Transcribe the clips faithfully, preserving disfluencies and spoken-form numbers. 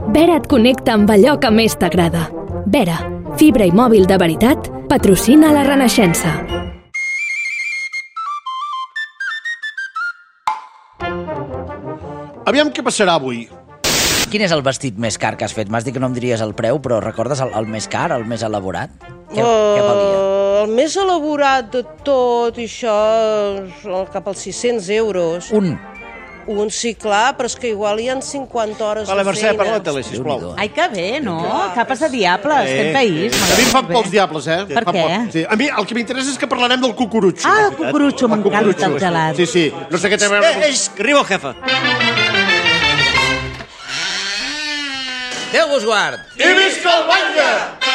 Vera et connecta amb allò que més t'agrada. Vera, fibra i mòbil de veritat, patrocina la Renaixença. Aviam què passarà avui. Quin és el vestit més car que has fet? M'has dit que no em diries el preu, però recordes el, el més car, el més elaborat? Què, uh, què valia? El més elaborat de tot i això, cap als sis-cents euros. Un. Un, sí, clar, però és que igual hi ha cinquanta hores vale, de Mercè, feina. parla la tele, sisplau. Ai, que bé, no? Capes de diables, Eh, fent país. eh. A mi em fan pels diables, eh? Per Fan què? por- Sí. A mi el que m'interessa és que parlarem del cucurutxo. Ah, el cucurutxo, m'encanta el gelat. Sí, sí, no sé què té a veure... Eh, que arriba el jefe. Déu vos guard! I visca el Batlle!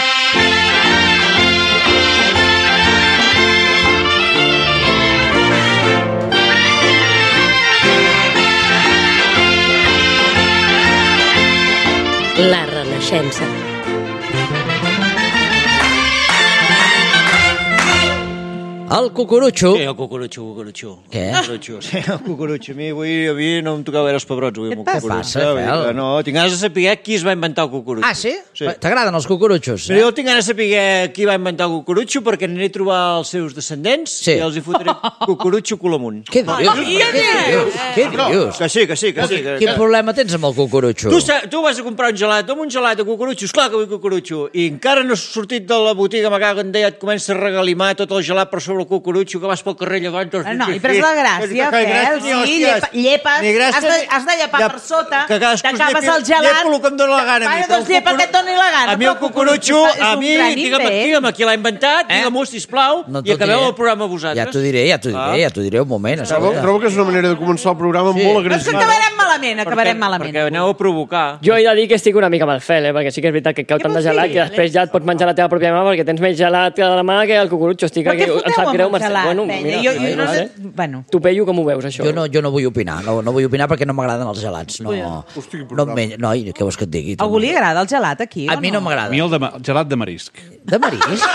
La Renaixença. El cucurutxo... Sí, el cucurutxo, cucurutxo. Què? Cucurutxo, sí, el cucurutxo. A mi, avui, a mi no em tocava veure els pebrots. Avui, Què amb el et passa, cucurutxo. Fel? Vull dir que No, tinc ganes de saber qui es va inventar el cucurutxo. Ah, sí? Sí. T'agraden els cucurutxos? Però jo tinc ganes de saber qui va inventar el cucurutxo perquè aniré a trobar els seus descendents Sí. i els hi fotré cucurutxo cul amunt. Què dius? Què dius? Què dius? Que sí, que sí, que sí. Que, Quin que... problema tens amb el cucurutxo? Tu, sa- tu vas a comprar un gelat, amb un gelat de cucurutxo, esclar que vull cucurutxo, i encara no has sortit de la botiga, me cago en Déu, et comença a regalimar tot el gelat per sobre el cucurutxo, que vas pel carrer llavors... No, i però és la gràcia, Fel, sí, llepa, llepes, has de, has de llepar per sota, t'acabes el gelat... Llepo el que em dóna la gana. Bueno, doncs llepa el que et doni la gana. A mi el cucurutxo, a mi, digue'm, digue'm qui l'ha inventat, Eh? digue'm-ho, sisplau, No i t'ho acabeu diré. el programa vosaltres. Ja t'ho diré, ja t'ho diré, Ah. ja t'ho diré un moment. Trobo, escolta. trobo que és una manera de començar el programa Sí. molt Però és que agressiva. acabarem malament, acabarem Perquè- malament. Perquè aneu a provocar. Jo he de dir que estic una mica amb el Fel, eh? Perquè sí que és veritat que cau Què tant de vols gelat dir? que després ja et pots menjar la teva pròpia mà perquè tens més gelat a la mà que el cucurutxo. Estic Però què aquí, em foteu sap amb greu, el Mercè. gelat, Bueno, penya? mira, Jo- jo ai, no sé- vale. bueno. Tu, Peyu, com ho veus, això? Jo no, jo no vull opinar, no, no vull opinar perquè no m'agraden els gelats. No, Hosti, quin no, programa. em menyo, no, i què vols que et digui? tu? Algú li agrada el gelat aquí? A o mi no m'agrada. A mi el, de, el gelat de marisc. De marisc?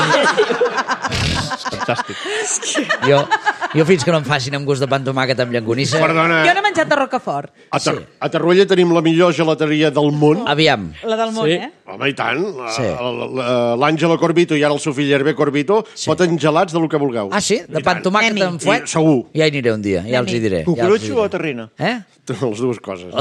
Fantàstic. jo, jo fins que no em facin amb gust de pa amb tomàquet amb llangonissa... Perdona, Jo no he menjat de Rocafort, a, Tar a Tarruella tenim la millor gelateria del món. Aviam. la del món, Sí. eh? Home, i tant. La- Sí. la- la- L'Àngela Corbito i ara el seu fill Hervé Corbito foten gelats del que vulgueu. Ah, sí? De I pa amb tant. tomàquet Anem-hi. amb fuet? I segur. Ja hi aniré un dia, ja els hi diré. ja els hi Cucurutxo diré. o terrina? Eh? Les dues coses.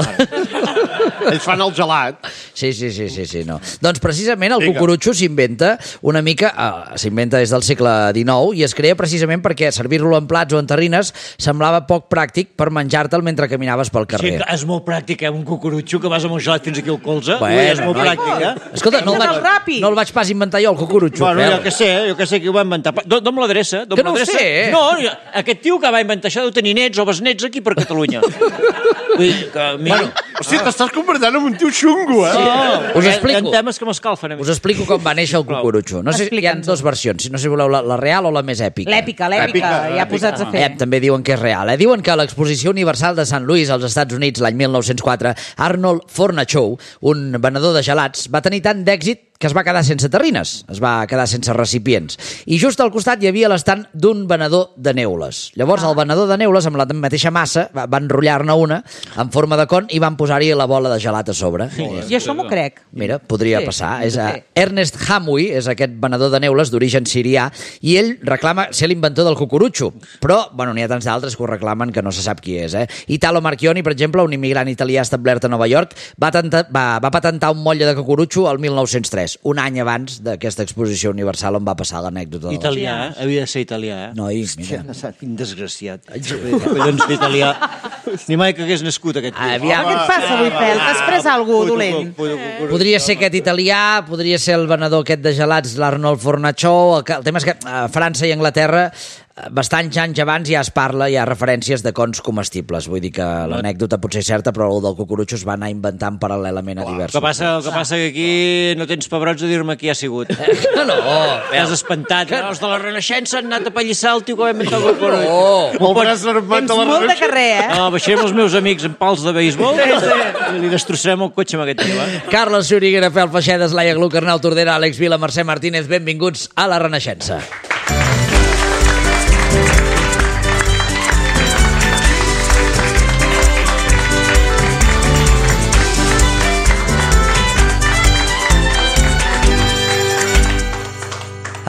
Ells fan el gelat. Sí, sí, sí, sí, sí, no. Doncs precisament el Vinga. cucurutxo s'inventa una mica, eh, s'inventa des del segle dinou i es crea precisament perquè servir-lo en plats o en terrines semblava poc pràctic per menjar-te'l mentre caminaves pel Sí, carrer. que és molt pràctic, eh? Un cucurutxo que vas amb un gelat fins aquí al colze. Bueno, Ui, és molt noi. pràctic, eh? Escolta, no el, Fes-el vaig, ràpid. no el vaig pas inventar jo, el cucurutxo. Bueno, Fel. jo que sé, jo que sé qui ho va inventar. Do- Dó'm l'adreça. dó'm Que no ho l'adreça. sé, eh? No, jo- aquest tio que va inventar això deu tenir nets o besnets aquí per Catalunya. Vull dir que... Mi... Bueno, hòstia, t'estàs convertant en un tio xungo, eh? Sí. Us Hi ha- explico. Hi ha temes que m'escalfen a mi. Us explico com va néixer el cucurutxo. No sé, hi ha dues versions, no sé si voleu la, la real o la més èpica. L'èpica, l'èpica, ja posats a fer. Eh, també diuen que és real. Eh? Diuen que a l'Exposició Universal de Sant Louis, als Estats Units, l'any mil nou-cents quatre, Arnold Fornachow, un venedor de gelats, va tenir tant d'èxit que es va quedar sense terrines, es va quedar sense recipients. I just al costat hi havia l'estant d'un venedor de neules. Llavors, el venedor de neules, amb la mateixa massa, va, va enrotllar-ne una en forma de con i van posar-hi la bola de gelat a sobre. I això m'ho crec. Mira, podria Sí, passar. És, sí. uh, Ernest Hamwi és aquest venedor de neules d'origen sirià i ell reclama ser l'inventor del cucurutxo. Però, bueno, n'hi ha tants d'altres que ho reclamen que no se sap qui és. Eh? Italo Marchioni, per exemple, un immigrant italià establert a Nova York, va, tenta, va, va patentar un motlle de cucurutxo el mil nou-cents tres, un any abans d'aquesta exposició universal on va passar l'anècdota. de la- Italià, eh? Havia de ser italià, eh? Noi, mira. Hòstia, quin desgraciat. Collons d'italià. Ni mai que hagués nascut aquest tio. Aviam. Què et passa avui, Fel? T'has pres alguna cosa dolent? Podria ser aquest italià, podria ser el venedor aquest de gelats, l'Arnold Fornachow. El, que, el tema és que a França i Anglaterra eh, bastants anys abans ja es parla, hi ha referències de cons comestibles. Vull dir que l'anècdota potser és certa, però el del cucurutxo es va anar inventant paral·lelament a El diversos. que passa, el que passa que aquí no tens pebrots de dir-me qui ha sigut. No, no. T'has espantat. No, els de la Renaixença han anat a pallissar el tio que va inventar el cucurutxo. Oh. El braç armat Tens de la molt de Renaixença. carrer, eh? No, baixarem els meus amics en pals de béisbol i li destrossarem el cotxe amb aquest tio, eh? Carles Xuriguera, Fel Feixedes, Laia Gluck, Arnau Tordera, Àlex Vila, Mercè Martínez, benvinguts a la Renaixença.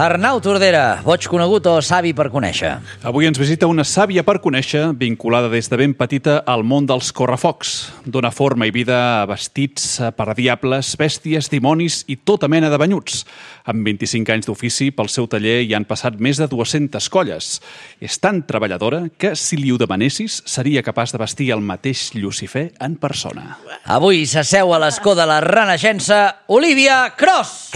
Arnau Tordera, boig conegut o savi per conèixer? Avui ens visita una sàvia per conèixer, vinculada des de ben petita al món dels correfocs. Dóna forma i vida a vestits per a diables, bèsties, dimonis i tota mena de banyuts. Amb vint-i-cinc anys d'ofici, pel seu taller hi han passat més de dues-centes colles. És tan treballadora que, si li ho demanessis, seria capaç de vestir el mateix Llucifer en persona. Avui s'asseu a l'escó de la Renaixença, Olivia Cross!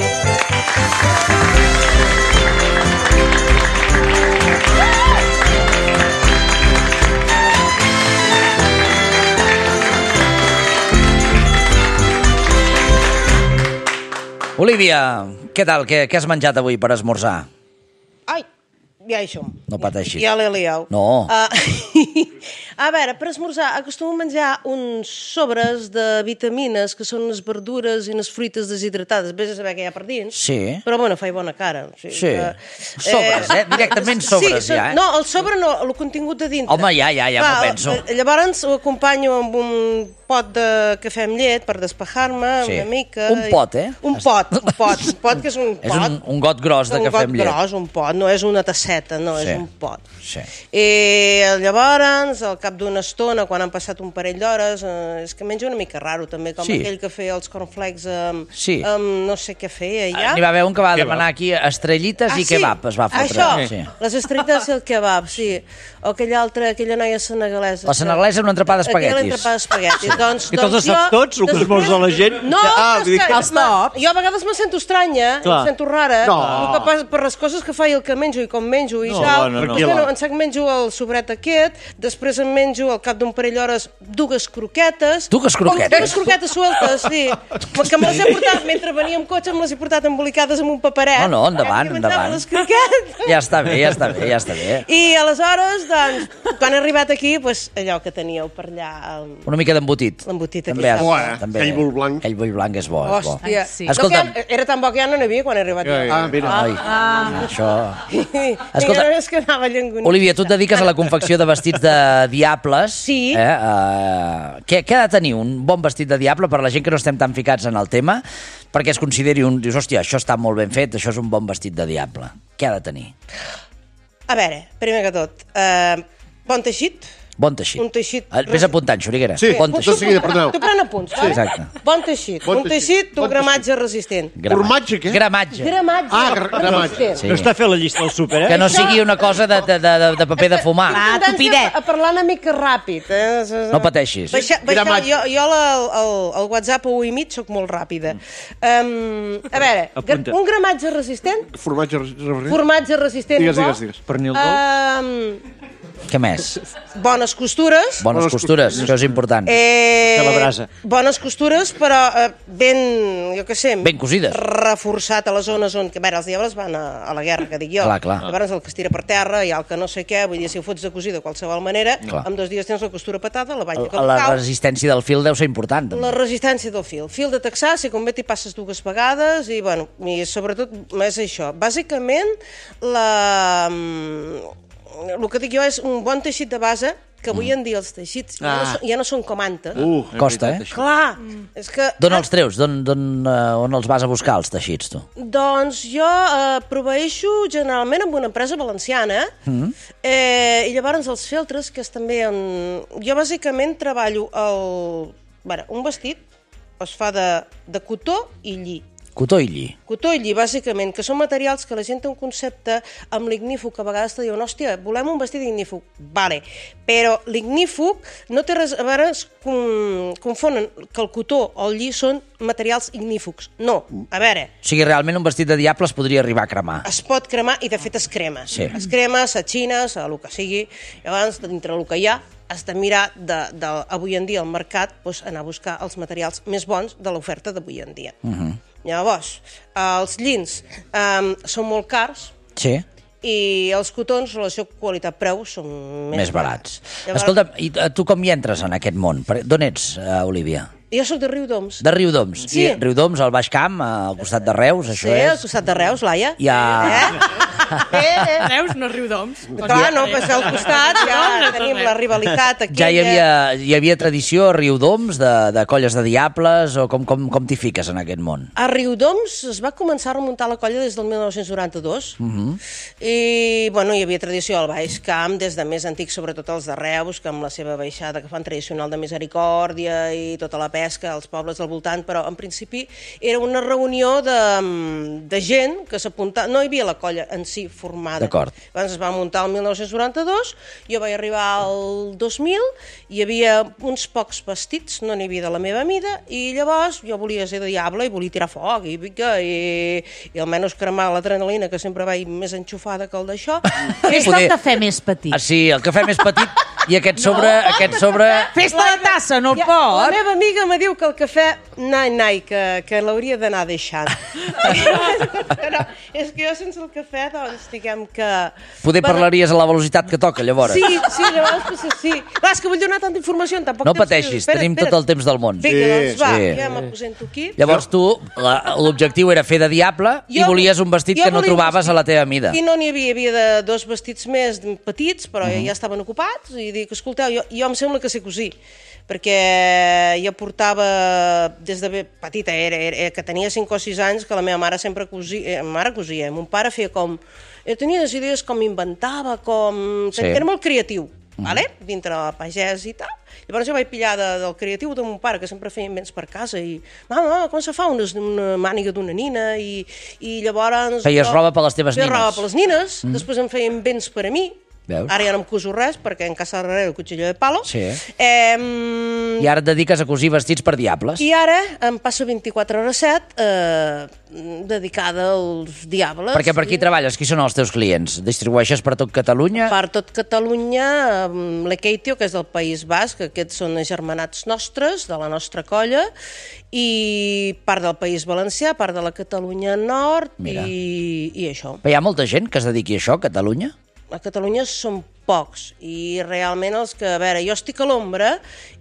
Olivia, què tal? Què, què has menjat avui per esmorzar? Ai, ja hi som. No pateixis. Ja l'he liat. No. Uh, a veure, per esmorzar acostumo a menjar uns sobres de vitamines, que són unes verdures i unes fruites deshidratades. Vés a saber què hi ha per dins. Sí. Però, bueno, fa bona cara. O sigui, sí. Que, sobres, eh? Directament sobres, sí, ja, eh? No, el sobre no, el contingut de dintre. Home, ja, ja, ja Va, m'ho penso. Llavors ho acompanyo amb un pot de cafè amb llet per despejar-me sí. una mica. Un pot, eh? Un pot, un pot, un pot que és un pot. És un, un got gros de cafè amb llet. Un got gros, un pot, no és una tasseta, no, sí. És un pot. Sí. I llavors, al cap d'una estona, quan han passat un parell d'hores, eh, és que menjo una mica raro també, com sí. aquell que feia els cornflakes amb, sí. amb no sé què feia ja. N'hi va haver un que va demanar aquí estrellites ah, i sí? kebab, es va fotre. Això, sí. les estrellites i el kebab, sí. O aquella altra, aquella noia senegalesa. La senegalesa era un entrepà d'espaguetis. Aquella entrepà d'espaguetis. Doncs, que te'ls saps tots, el que esmorza la gent? No, ah, és que, els tops. Jo a vegades me sento estranya, Clar. em sento rara, no. que pas, per les coses que faig, el que menjo i com menjo i no, tal. No, no, doncs, bueno, em sac menjo el sobret aquest, després em menjo al cap d'un parell d'hores dues croquetes. Dues croquetes? Dues croquetes sueltes, sí. Que me les he portat, mentre venia amb cotxe, me les he portat embolicades amb un paperet. No, no, endavant, endavant. Les croquetes. Ja està bé, ja està bé, ja està bé. I aleshores, doncs, quan he arribat aquí, pues, allò que teníeu per allà... El... Una mica d'embotit. L'embotit també. aquí. Bo, eh? Aquell bull blanc. Aquell bull blanc és bo, és bo. Hòstia. Sí. Escolta'm. No, era tan bo que ja no n'hi havia quan he arribat. Ja, ja. Ah, mira. Ai, ah. això... Escolta, és que anava llengonit. Olivia, tu et dediques a la confecció de vestits de diables. Sí. Eh? Uh, què, què ha de tenir un bon vestit de diable per la gent que no estem tan ficats en el tema? Perquè es consideri un... Dius, hòstia, això està molt ben fet, això és un bon vestit de diable. Què ha de tenir? A veure, primer que tot, uh, bon teixit. Bon teixit. Un teixit... Vés apuntant, Xuriguera. Sí, bon teixit. tot seguida, perdoneu. Tu pren apunts, sí. va? Exacte. Bon teixit. Bon un teixit d'un bon gramatge resistent. Formatge, què? Gramatge. Gramatge. Ah, gra gramatge. Sí. No està a fer la llista del súper, eh? Que no sigui una cosa de, de, de, de paper de fumar. Ah, tupidet. A parlar una mica ràpid. Eh? No pateixis. Baixa, baixa, jo jo la, el, el WhatsApp a u i mig soc molt ràpida. Um, a veure, Apunta. un gramatge resistent? Formatge resistent. Formatge resistent. Digues, bo. digues, digues. Pernil dolç. Um, Què més? bones costures. Bones costures, això és important. Eh, De la brasa. Bones costures, però eh, ben, jo què sé... Ben cosides. Reforçat a les zones on... Que, a veure, els diables van a, a la guerra, que dic jo. Clar, clar. Llavors el que es tira per terra i el que no sé què, vull dir, si ho fots de cosir de qualsevol manera, Clar. en dos dies tens la costura patada, la banya que La cau. resistència del fil deu ser important. També. La resistència del fil. Fil de texà, si convé t'hi passes dues vegades i, bueno, i sobretot és això. Bàsicament, la... el que dic jo és un bon teixit de base, que avui en dia els teixits ja, no, són, ja no són com antes. Uh, Costa, eh? Clar, és que... D'on els treus? D'on, d'on, uh, on els vas a buscar, els teixits, tu? Doncs jo eh, proveeixo generalment amb una empresa valenciana, mm. eh, i llavors els feltres, que és també... En... Jo bàsicament treballo el... Bueno, un vestit es fa de, de cotó i lli. Cotó i lli. Cotó i lli, bàsicament, que són materials que la gent té un concepte amb l'ignífug, que a vegades te diuen, hòstia, volem un vestit ignífug. Vale, però l'ignífug no té res... A veure, es confonen que el cotó o el lli són materials ignífugs. No, a veure... O sigui, realment un vestit de diable es podria arribar a cremar. Es pot cremar i, de fet, es crema. Sí. Es crema, s'atxines, el que sigui. Llavors, dintre el que hi ha, has de mirar, de, de, avui en dia, al mercat, doncs, anar a buscar els materials més bons de l'oferta d'avui en dia. Uh -huh. Llavors, els llins um, són molt cars. Sí. I els cotons, relació qualitat-preu, són més, més barats. barats. Llavors... Escolta, i tu com hi entres en aquest món? D'on ets, uh, Olivia? Jo sóc de Riudoms. De Riudoms. Sí. I Riudoms, al Baix Camp, al costat de Reus, això sí, és... al costat de Reus, Laia. Hi ha... Eh? Veus? No Riudoms. Clar, no, però al costat ja tenim la rivalitat aquella. Ja hi havia, hi havia tradició a Riudoms de, de colles de diables, o com, com, com t'hi fiques en aquest món? A Riudoms es va començar a remuntar la colla des del mil nou-cents noranta-dos uh -huh. i, bueno, hi havia tradició al Baix Camp des de més antics, sobretot els de Reus, que amb la seva baixada que fan tradicional de Misericòrdia i tota la pesca als pobles del voltant, però en principi era una reunió de, de gent que s'apuntava, no hi havia la colla en si formada. D'acord. Abans es va muntar el mil nou-cents noranta-dos, jo vaig arribar al dos mil, hi havia uns pocs vestits, no n'hi havia de la meva mida, i llavors jo volia ser de diable i volia tirar foc i pica i, i almenys cremar l'adrenalina, que sempre vaig més enxufada que el d'això. Fes-te el cafè més petit. Ah, sí, el cafè més petit i aquest sobre... No. Aquest sobre... Fes-te la tassa, no el ja, pot. La meva amiga me diu que el cafè, nai, nai, que, que l'hauria d'anar deixant. No, és que jo sense el cafè, doncs, diguem que... Poder parlaries a la velocitat que toca, llavors. Sí, sí, llavors sí, sí. Clar, és que vull donar tanta informació en tan poc no temps. No pateixis, espera, tenim espera. tot el temps del món. Vinga, sí, doncs va, sí. ja m'aposento aquí. Llavors tu, l'objectiu era fer de diable jo, i volies un vestit que no trobaves a la teva mida. I no n'hi havia, hi havia de dos vestits més petits, però uh-huh. ja estaven ocupats, i dic, escolteu, jo, jo em sembla que sé cosir, perquè jo portava des de petita, era, era, que tenia cinc o sis anys, que la meva mare sempre cosia, mare cosia, mon pare feia com... Jo tenia les idees com inventava, com... Sí. Era molt creatiu, mm. vale? Dintre el pagès i tal. Llavors jo vaig pillar de, del creatiu de mon pare, que sempre feia invents per casa, i mama, mama com se fa una, una màniga d'una nina, i, i llavors... Feies roba per les teves nines. Feia roba per les nines, mm. després em feia invents per a mi. Veus? Ara ja no em coso res, perquè en casa darrere el cuchillo de palo. Sí. Eh, I ara et dediques a cosir vestits per diables. I ara em passo vint-i-quatre hores set eh, dedicada als diables. Perquè per qui treballes? Qui són els teus clients? Distribueixes per tot Catalunya? Per tot Catalunya, l'Ekeitio, que és del País Basc, aquests són germanats nostres, de la nostra colla, i part del País Valencià, part de la Catalunya Nord, i, i això. Però hi ha molta gent que es dediqui a això, a Catalunya? A Catalunya són pocs, i realment els que, a veure, jo estic a l'ombra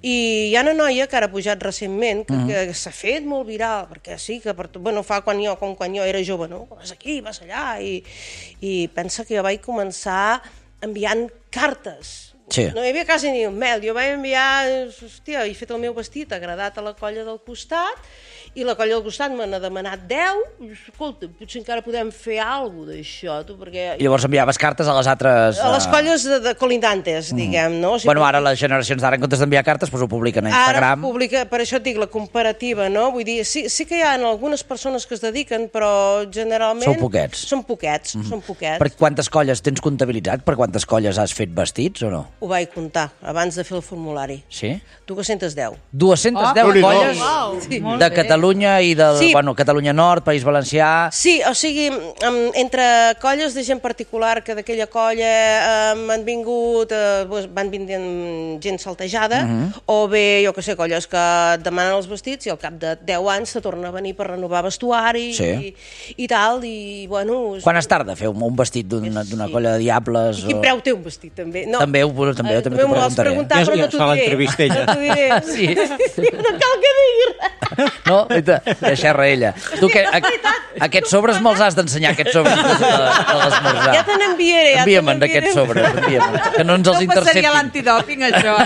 i hi ha una noia que ara ha pujat recentment que, mm-hmm. que s'ha fet molt viral, perquè sí, que per, bueno, fa quan jo, com quan jo era jove, no? Vas aquí, vas allà, i, i pensa que jo vaig començar enviant cartes. Sí. No hi havia quasi ni un mail, jo vaig enviar, hòstia, he fet el meu vestit, agradat a la colla del costat, i la colla del costat me n'ha demanat deu, i escolta, potser encara podem fer alguna cosa d'això, tu, perquè... I llavors enviaves cartes a les altres... A les colles de, de colindantes, mm. diguem, no? O sigui, bueno, ara les generacions d'ara, en comptes d'enviar cartes, doncs ho publiquen a Instagram. Ara publica, per això et dic, la comparativa, no? Vull dir, sí, sí que hi ha algunes persones que es dediquen, però generalment... Són poquets. Són poquets, mm. són poquets. Per quantes colles tens comptabilitzat? Per quantes colles has fet vestits o no? Ho vaig comptar, abans de fer el formulari. Sí? dues-centes deu. dues-centes deu oh, colles wow. sí. de Catalunya i de sí. bueno, Catalunya Nord, País Valencià... Sí, o sigui, entre colles de gent particular que d'aquella colla um, han vingut, uh, van venint gent saltejada, uh-huh. o bé, jo que sé, colles que demanen els vestits i al cap de deu anys se torna a venir per renovar vestuari sí. i, i tal, i bueno... Quan es tarda fer un, un vestit d'una sí. d'una colla de diables? I quin o... preu té un vestit, també? No. També, ho, també, uh, també t'ho preguntaré. Preguntar, però no t'ho diré. No t'ho diré. Sí. No cal que digui res. No, deixar ella. Tu, que, a, aquests sobres me'ls has d'ensenyar, aquests sobres de, de, de l'esmorzar. Ja te n'enviaré. Ja envia'm d'aquests sobres, envia'm. Que no ens els interceptin. No passaria l'antidòping, això,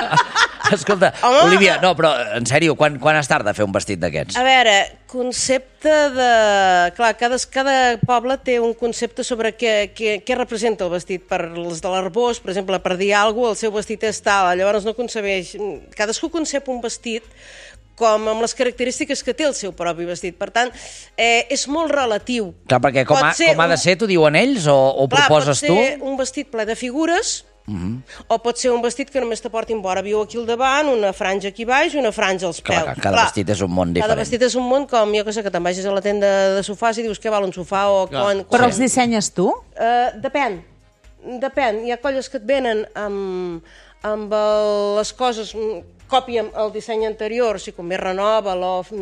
eh? Escolta, home, Olivia, no, però en sèrio, quan, quan es tarda a fer un vestit d'aquests? A veure, concepte de... Clar, cada, cada poble té un concepte sobre què, què, què representa el vestit. Per els de l'Arbós, per exemple, per dir alguna cosa, el seu vestit és tal, llavors no concebeix... Cadascú concep un vestit com amb les característiques que té el seu propi vestit. Per tant, eh, és molt relatiu. Clar, perquè com, ha, com ha de ser, t'ho diuen ells, o ho clar, proposes tu? Clar, pot ser un vestit ple de figures, Uh-huh. o pot ser un vestit que només te portin vora viu aquí al davant, una franja aquí baix i una franja als peus. Clar, cada clar, vestit és un món diferent. Cada vestit és un món com, jo que sé, que te'n vagis a la tenda de sofàs i dius què val un sofà o... Quan, quan... Però els dissenyes tu? Uh, depèn, depèn. Hi ha colles que et venen amb, amb el, les coses... còpiem el disseny anterior, si convé renova-lo,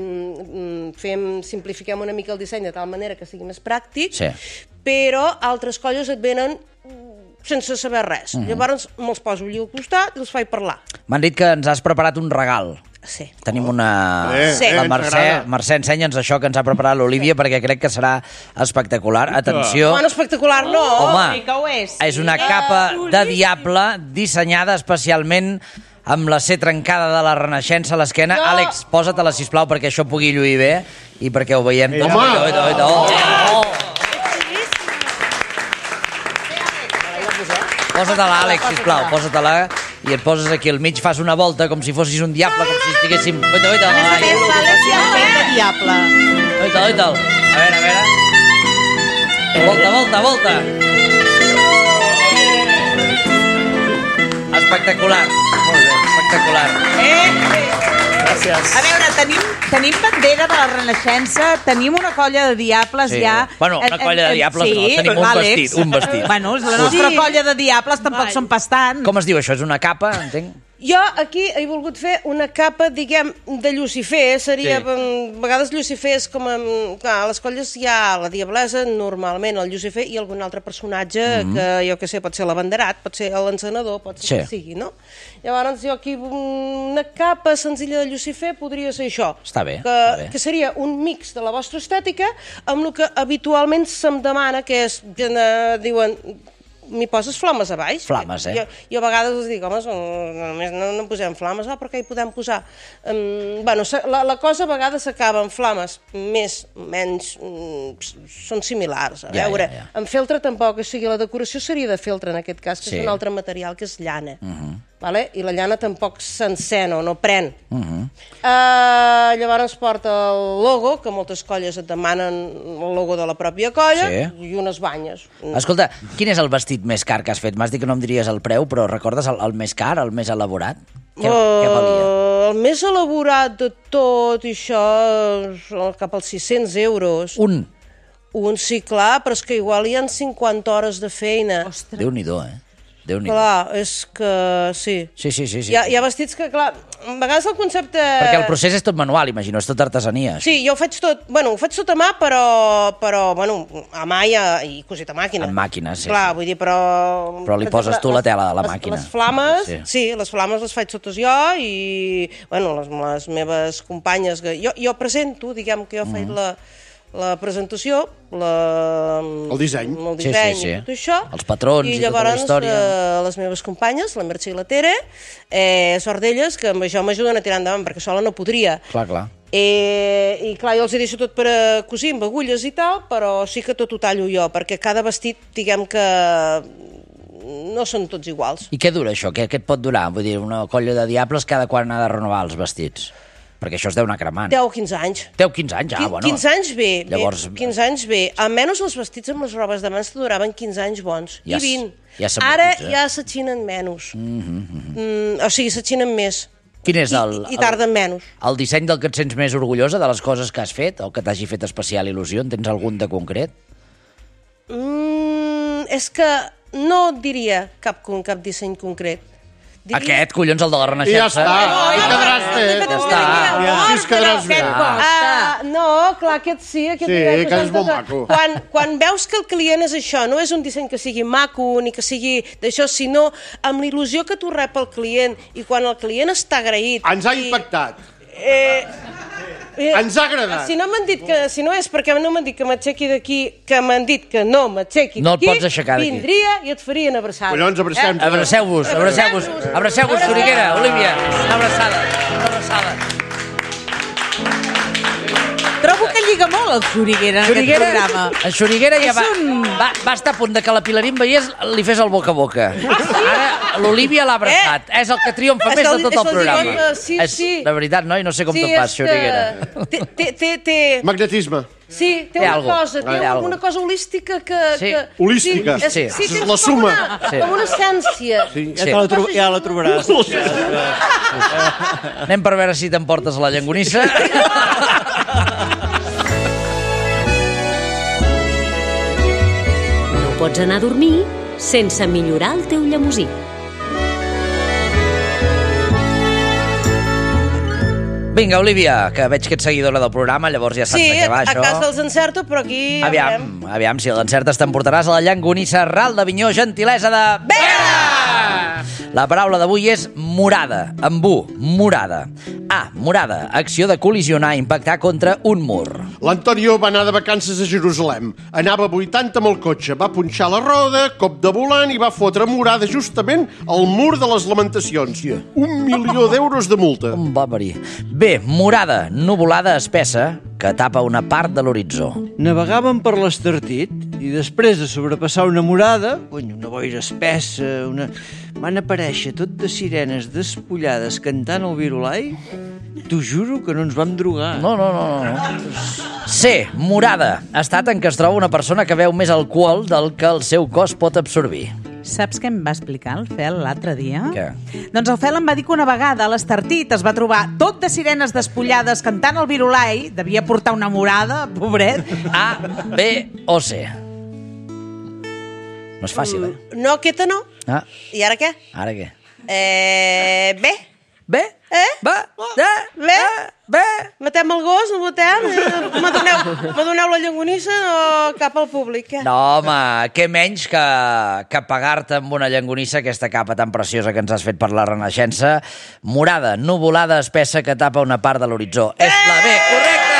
fem, simplifiquem una mica el disseny de tal manera que sigui més pràctic, sí. però altres colles et venen sense saber res. Mm-hmm. Llavors me'ls poso allà al costat i els faig parlar. M'han dit que ens has preparat un regal. Sí. Tenim una... Eh, Sí. La ens Mercè, agrada. Mercè, ensenya'ns això que ens ha preparat l'Olívia, perquè crec que serà espectacular. Atenció, Bueno, espectacular, no. home, sí que ho és. és una capa de diable dissenyada especialment amb la C trencada de la Renaixença a l'esquena. No. Àlex, posa-te-la, sisplau, perquè això pugui lluir bé i perquè ho veiem tots. Home! Oita, oita, oita. Oh, oh. Posa-te-la, Àlex, sisplau, posa-te-la i et poses aquí al mig, fas una volta com si fossis un diable, com si estiguéssim... Oita, oita, A més a ai. més, l'Àlex ja el de diable. Oita, oita. A veure, a veure. Volta, volta, volta. Espectacular. Molt bé, espectacular. Eh, eh. Gràcies. A veure, tenim, tenim bandera de la Renaixença, tenim una colla de diables Sí. ja... Bueno, una colla de diables sí, no, tenim un Àlex. vestit, un vestit. Bueno, la nostra Sí. colla de diables tampoc són pas tant. Com es diu això? És una capa, entenc? Jo aquí he volgut fer una capa, diguem, de Lucifer. Seria, Sí. sí. a vegades Lucifer és com... A, clar, a les colles hi ha la diablesa, normalment el Lucifer i algun altre personatge mm -hmm. que, jo què sé, pot ser l'abanderat, pot ser l'encenedor, pot ser Sí. que sigui, no? Llavors jo aquí una capa senzilla de Lucifer podria ser això. Està bé, que, està bé. que seria un mix de la vostra estètica amb el que habitualment se'm demana, que és, eh, diuen... m'hi poses flames a baix? Flames, eh? Jo, jo a vegades els dic, home, només no, no posem flames, ah, però què hi podem posar? Um, bueno, la, la cosa a vegades s'acaba amb flames, més, menys, um, són similars. A Ja, veure, ja, ja. amb feltre tampoc, o sigui, la decoració seria de feltre en aquest cas, que Sí. és un altre material, que és llana. Uh -huh. Vale? I la llana tampoc s'encén o no pren. Uh -huh. Uh, llavors porta el logo, que moltes colles et demanen el logo de la pròpia colla, Sí. i unes banyes. Escolta, quin és el vestit més car que has fet? M'has dit que no em diries el preu, però recordes el, el més car, el més elaborat? Què, què valia? Uh, el més elaborat de tot i això és cap als sis-cents euros. Un. Un, sí, clar, però és que igual hi ha cinquanta hores de feina. Ostres. Déu-n'hi-do, eh? Déu-n'hi-do. Clar, és que sí. Sí, sí, sí. sí. Hi ha, hi ha vestits que, clar, a vegades el concepte... Perquè el procés és tot manual, imagino, és tot artesania. Sí, jo ho faig tot, bueno, ho faig tot a mà, però, però bueno, a mà i, a, i cosit a màquina. En màquina, sí, Clar, sí. vull dir, però... Però li per poses tu la les- tela de la les- màquina. Les flames, Sí. sí. sí, les flames les faig totes jo i, bueno, les, les meves companyes... Que, jo, jo presento, diguem que jo faig Mm. la, la presentació, la, El disseny. el Sí, disseny sí, sí. i tot això. Els patrons i tota la llavors, història. eh, les meves companyes, la Mercè i la Tere, eh, sort d'elles que amb això m'ajuden a tirar endavant, perquè sola no podria. Clar, clar. Eh, I clar, jo els hi deixo tot per a cosir amb agulles i tal, però sí que tot ho tallo jo, perquè cada vestit, diguem que no són tots iguals. I què dura això? Què, què et pot durar? Vull dir, una colla de diables cada quan ha de renovar els vestits? Perquè això es deu anar cremant. deu o quinze anys. deu o quinze anys, ah, Qui- bueno. quinze anys bé, Llavors- bé, quinze anys bé. Almenys els vestits amb les robes de mans te duraven quinze anys bons. Ja I vint. s- ja s'ha Ara mogut, eh? ja s'atxinen menys. Mm-hmm. mm, o sigui, s'atxinen més. Quin és el, I, i tarden el, menys. el disseny del que et sents més orgullosa, de les coses que has fet, o que t'hagi fet especial il·lusió? En tens algun de concret? Mm, és que no et diria cap, con- cap disseny concret. Diria... Aquest, collons, el de la I ja Renaixença. està, No, i no, quedaràs no, bé. no, no, està. no, no, Així es quedaràs bé. Ah, no, clar, aquest sí, aquest Sí, dirà, que és molt doncs, maco. Quan, quan veus que el client és això, no és un disseny que sigui maco ni que sigui d'això, sinó amb l'il·lusió que tu rep el client i quan el client està agraït. Ens ha i- impactat. Eh, eh, Ens ha agradat. Si no m'han dit que, si no és perquè no m'han dit que m'aixequi d'aquí, que m'han dit que no m'aixequi No et d'aquí, pots aixecar d'aquí. vindria i et farien abraçada. Collons, abracem. Eh? Abraceu-vos, abraceu-vos, abraceu-vos, Xuriguera, Olívia, una abraçada, una abraçada. Trobo que lliga molt el Xuriguera en aquest programa. En Xuriguera ja És va, un- va, va estar a punt de que la Pilarí em veiés, li fes el boca a boca. Ara l'Olívia l'ha abraçat. És el que triomfa És més el- de tot és el el programa. digon, sí, És, sí. de veritat, noi, no sé com Sí, t'ho fas, és que Xuriguera. té- té- té- té- Magnetisme. Sí, té Té una algo, cosa, té té una, algo. una cosa holística que... Sí. que Holística. Sí, és, Sí. sí, que És és la com suma. Una, Sí. com una essència. Sí. Ja, te la, tro ja la trobaràs. Anem per veure si t'emportes la llangonissa. No pots anar a dormir sense millorar el teu llemosí. Vinga, Olívia, que veig que ets seguidora del programa, llavors ja saps Sí, de què va, a això. casa els encerto, però aquí... ja veurem. Aviam, aviam, si l'encertes t'emportaràs a la llangonissa Ral d'Avinyó, gentilesa de... Vera! La paraula d'avui és morada, amb U, morada. A, morada, acció de col·lisionar, impactar contra un mur. L'Antonio va anar de vacances a Jerusalem. Anava a vuitanta amb el cotxe, va punxar la roda, cop de volant i va fotre morada justament al mur de les Lamentacions. Un milió d'euros de multa. Un va parir. B, morada, nuvolada espessa que tapa una part de l'horitzó. Navegàvem per l'Estartit i després de sobrepassar una morada, una boira espessa, una... van aparèixer tot de sirenes despullades cantant el virulai. T'ho juro que no ens vam drogar. No, no, no, no. C, morada, estat en què es troba una persona que veu més alcohol del que el seu cos pot absorbir. Saps què em va explicar el Fel l'altre dia? Què? Doncs el Fel em va dir que una vegada a l'Estartit es va trobar tot de sirenes despullades cantant el virulai, devia portar una morada, pobret. A, B o C? No és fàcil, eh? No, aquesta no. Ah. I ara què? Ara què? Eh, bé. Bé? Eh? Va? Bé? Bé? Bé? Matem el gos, el votem? M'adoneu la llonganissa o cap al públic? Eh? No, home, què menys que, que pagar-te amb una llonganissa aquesta capa tan preciosa que ens has fet per la Renaixença. Morada, nuvolada espessa que tapa una part de l'horitzó. Eh! És la B, correcte!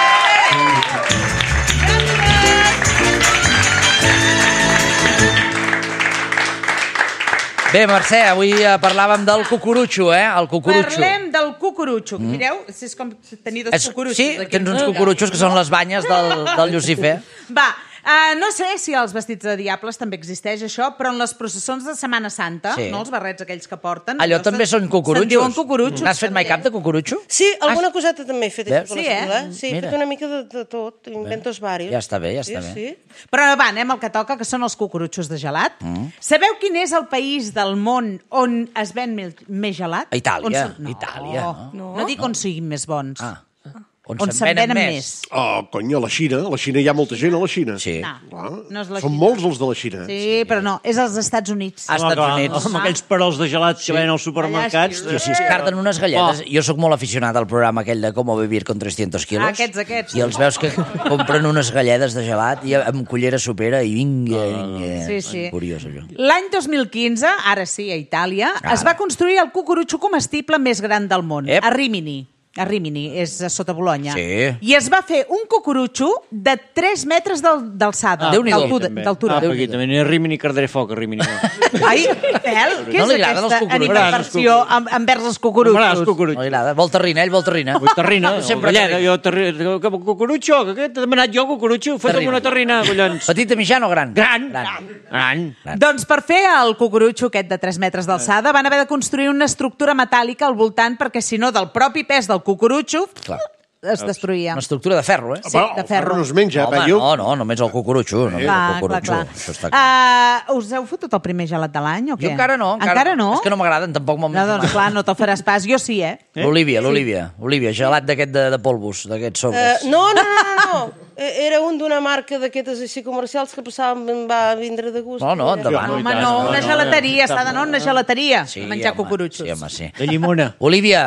Bé, Mercè, avui parlàvem del cucurutxo, eh? El cucurutxo. Parlem del cucurutxo. Mm. Mireu, és com tenir dos és, cucurutxos. Sí, aquí. Tens uns cucurutxos que són les banyes del, del Llucifer. Va, uh, no sé si als vestits de diables també existeix això, però en les processons de Setmana Santa, sí. No, els barrets aquells que porten... Allò també són cucurutxos. Se'n diuen cucurutxos. N'has fet mai cap de cucurutxo? Sí, alguna coseta també he fet. Veus? Sí, eh? Sí, he fet una mica de, de tot, inventos varios. Ja està bé, ja està sí, bé. Sí. Però va, anem al que toca, que són els cucurutxos de gelat. Mm. Sabeu quin és el país del món on es ven més gelat? A Itàlia. On... No, Itàlia, no? No, no dic on siguin més bons. Ah. On, on se'n venen més. més. Oh, cony, a la Xina. A la Xina hi ha molta gent, a la Xina. Sí. No, ah, no és la Són Xina. molts els de la Xina. Sí, sí, però no, és als Estats Units. Als Estats Units. Amb aquells perols de gelat que sí. Venen als supermercats. I si es carden unes galletes... Oh. Jo sóc molt aficionat al programa aquell de Com vivir con trescientos kilos. Ah, aquests, aquests. I els veus que compren unes galletes de gelat i amb cullera sopera i vinga, vinga. Sí, sí. Curiós, allò. L'any dos mil quinze, ara sí, a Itàlia, ara. Es va construir el cucurutxo comestible més gran del món, Ep. a Rimini. A Rimini, és a sota Bologna. Sí. I es va fer un cucurutxo de tres metres d'alçada. Ah, d'altura. Ah, perquè també ni a Rimini cardaré foc, a Rimini. Ai, Fel, què no és aquesta animadversió envers els cucurutxos? M'agrada els cucurutxos. No li agrada. Vol terrina, ell vol terrina. Vull terrina, sempre galleda, jo terrina. Cucurutxo, que t'he demanat jo, cucurutxo, fota'm una terrina, collons. Petita, mitjana o gran? Gran. Gran. Gran. Doncs per fer el cucurutxo aquest de tres metres d'alçada van haver de construir una estructura metàl·lica al voltant perquè si no del propi pes del cucurutxo Clar. es destruïa. Una estructura de ferro, eh? Sí, de ferro. No es menja, Home, vello. no, no, només el cucurutxo. Només Clar, el cucurutxo. clar, clar. Això està clar. Uh, us heu fotut el primer gelat de l'any o què? Jo encara no. Encara, encara no? És que no m'agraden, tampoc me'l No, doncs clar, no te'l faràs pas. Jo sí, eh? eh? L'Olívia, l'Olívia. Sí. Olívia, gelat d'aquest de, de polvos, d'aquests sobres. Uh, no, no, no, no, no. Era un d'una marca d'aquestes així comercials que passàvem, va vindre de gust. No, no, endavant. Home, no, una gelateria, s'ha d'anar a una gelateria Sí, a menjar home, cucurutxos. Sí, home, sí. De llimona. Olívia,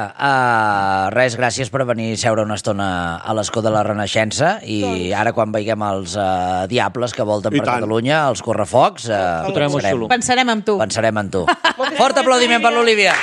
uh, res, gràcies per venir a seure una estona a l'escó de la Renaixença i ara quan veiem els uh, diables que volten per Catalunya, els correfocs, uh, pensarem. pensarem en tu. Pensarem en tu. Fort aplaudiment per l'Olívia.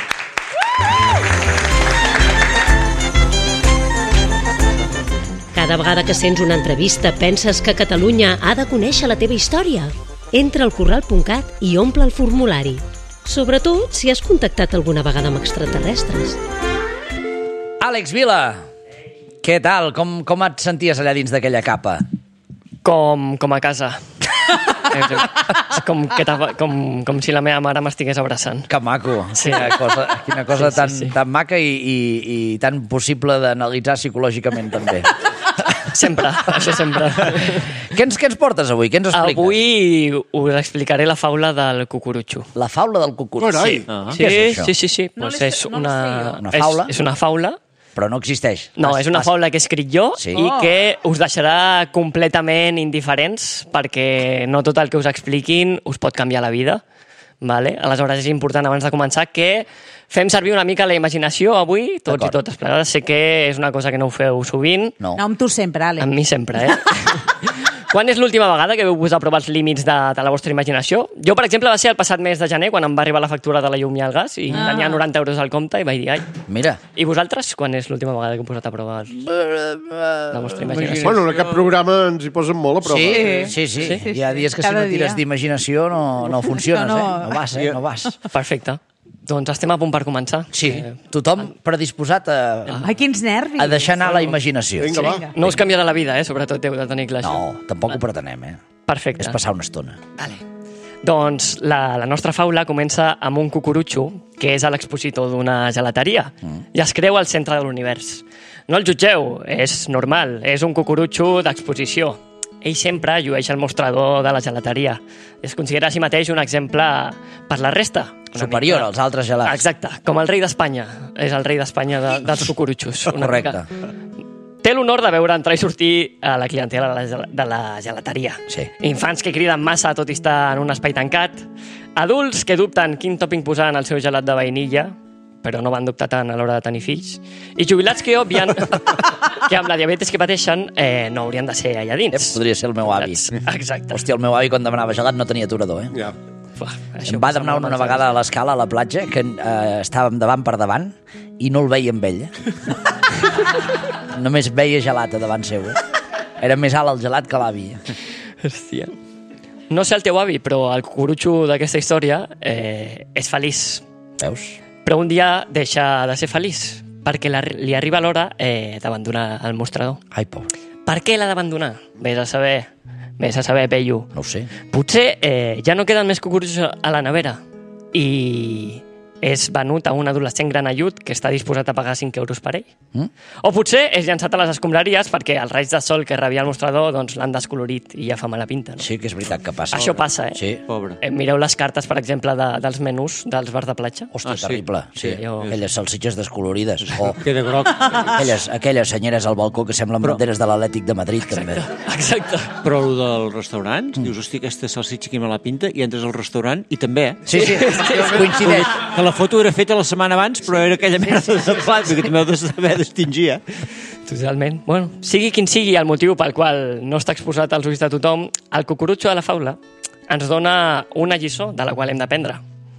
Cada vegada que sents una entrevista penses que Catalunya ha de conèixer la teva història. Entra al corral punt cat i omple el formulari. Sobretot si has contactat alguna vegada amb extraterrestres. Àlex Vila, què tal? Com, com et senties allà dins d'aquella capa? Com, com a casa. És com, que com, com si la meva mare m'estigués abraçant. Que maco. Sí. Quina cosa, quina cosa sí, tan, sí, sí. tan maca i, i, i tan possible d'analitzar psicològicament també. Sempre, això sempre. Què ens, què ens portes avui? Què ens expliques? Avui us explicaré la faula del cucurutxo. La faula del cucurutxo. Sí, uh -huh. sí, Què és això? sí, sí, sí. No pues l'he- és no una, Una faula? És, és una faula. Però no existeix. No, Has- és una has- faula que he escrit jo Sí. i que us deixarà completament indiferents perquè no tot el que us expliquin us pot canviar la vida. Vale? Aleshores és important abans de començar que fem servir una mica la imaginació avui, tots D'acord. i totes plegades. Sé que és una cosa que no ho feu sovint, No. No, amb tu sempre, Àlex. amb mi sempre, eh? Quan és l'última vegada que veu posar a provar els límits de, de la vostra imaginació? Jo, per exemple, va ser el passat mes de gener, quan em va arribar la factura de la llum i el gas, i ah. tenia noranta euros al compte, i vaig dir, ai... Mira. I vosaltres, quan és l'última vegada que heu posat a provar els... la vostra imaginació? Bueno, en aquest programa ens hi posen molt a prova. Sí, sí, sí. sí. Hi ha dies que Cada si no tires dia. d'imaginació no, no funciones, No, no. eh? No vas, eh? No vas. Perfecte. Doncs estem a punt per començar. Sí, tothom predisposat a, Ai, quins nervis. a deixar anar la imaginació. Vinga, va. No us canviarà la vida, eh? Sobretot heu de tenir clar això. No, tampoc ho pretenem, eh? Perfecte. És passar una estona. Vale. Doncs la, la nostra faula comença amb un cucurutxo, que és a l'expositor d'una gelateria, mm. i es creu al centre de l'univers. No el jutgeu, és normal, és un cucurutxo d'exposició. Ell sempre llueix el mostrador de la gelateria. Es considera a si mateix un exemple per la resta. Superior mica... als altres gelats. Exacte, com el rei d'Espanya. És el rei d'Espanya de, dels cucurutxos. Una Correcte. Mica. Té l'honor de veure entrar i sortir a la clientela de la, de la gelateria. Sí. Infants que criden massa tot i estar en un espai tancat. Adults que dubten quin tòping posar en el seu gelat de vainilla, però no van dubtar tant a l'hora de tenir fills. I jubilats que obvien que amb la diabetes que pateixen eh, no haurien de ser allà dins. Eh, podria ser el meu avi. Exacte. Hòstia, el meu avi quan demanava gelat no tenia aturador, eh? Ja. Uf, Em va demanar una, una vegada a l'escala a la platja que eh, estàvem davant per davant i no el veia amb ell. Eh? Només veia gelat a davant seu. Eh? Era més alt el gelat que l'avi. Hòstia. No sé el teu avi, però el cucurutxo d'aquesta història eh, és feliç. Veus? Però un dia deixa de ser feliç, perquè la, li arriba l'hora eh, d'abandonar el mostrador. Ai, pobre. Per què l'ha d'abandonar? Vés a saber. Vés a saber, Peyu. No ho sé. Potser eh, ja no queden més cucurutxos a la nevera i és venut a un adolescent granellut que està disposat a pagar cinc euros per ell. Mm? O potser és llançat a les escombraries perquè els raigs de sol que rebia el mostrador doncs, l'han descolorit i ja fa mala pinta. No? Sí que és veritat que passa. Això passa, eh? Sí. Pobre. eh? Mireu les cartes, per exemple, de, dels menús dels bars de platja. Hòstia, Ah, sí. terrible. Sí. Sí, jo- Aquelles salsitxes descolorides. O Queda groc. aquelles, aquelles senyeres al balcó que semblen Però- banderes de l'Atlètic de Madrid, també. Exacte. Però el dels restaurants, dius, hosti, aquesta salsitxa que me la pinta, i entres al restaurant i també, eh? Sí, sí, coincideix. Que la foto era feta la setmana abans, però era aquella merda de plat, que també heu de saber distingir, eh? Totalment. Bueno, sigui quin sigui el motiu pel qual no està exposat als ulls de tothom, el cucurutxo de la faula ens dona una lliçó de la qual hem d'aprendre.